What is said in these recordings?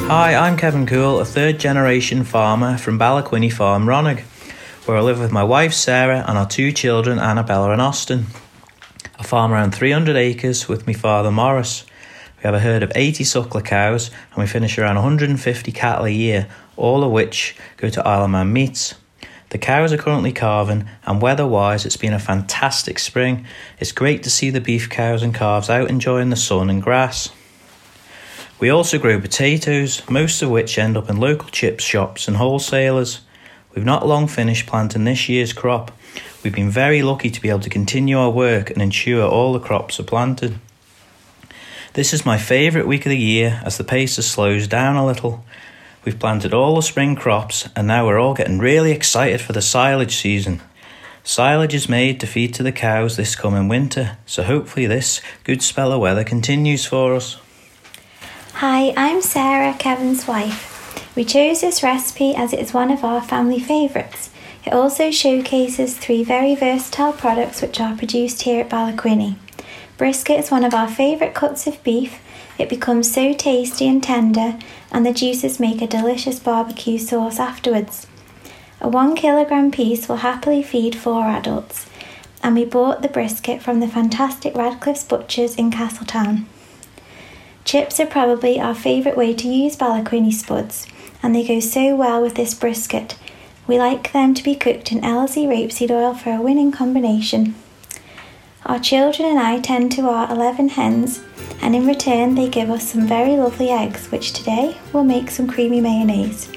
Hi, I'm Kevin Cool, a third generation farmer from Ballaquinny Farm, Ronagh, where I live with my wife Sarah and our two children Annabella and Austin. I farm around 300 acres with my father Morris. We have a herd of 80 suckler cows and we finish around 150 cattle a year, all of which go to Isle of Man meats. The cows are currently calving and weather-wise it's been a fantastic spring. It's great to see the beef cows and calves out enjoying the sun and grass. We also grow potatoes, most of which end up in local chip shops and wholesalers. We've not long finished planting this year's crop. We've been very lucky to be able to continue our work and ensure all the crops are planted. This is my favourite week of the year as the pace slows down a little. We've planted all the spring crops and now we're all getting really excited for the silage season. Silage is made to feed to the cows this coming winter, so hopefully this good spell of weather continues for us. Hi, I'm Sarah, Kevin's wife. We chose this recipe as it is one of our family favourites. It also showcases 3 very versatile products which are produced here at Ballaquinny. Brisket is one of our favourite cuts of beef. It becomes so tasty and tender, and the juices make a delicious barbecue sauce afterwards. A 1 kilogram piece will happily feed 4 adults, and we bought the brisket from the fantastic Radcliffe's Butchers in Castletown. Chips are probably our favourite way to use Ballaquinny spuds, and they go so well with this brisket. We like them to be cooked in Ellerslie rapeseed oil for a winning combination. Our children and I tend to our 11 hens, and in return they give us some very lovely eggs, which today will make some creamy mayonnaise.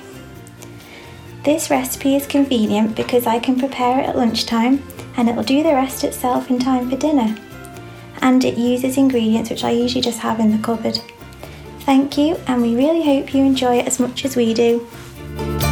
This recipe is convenient because I can prepare it at lunchtime and it will do the rest itself in time for dinner. And it uses ingredients which I usually just have in the cupboard. Thank you, and we really hope you enjoy it as much as we do.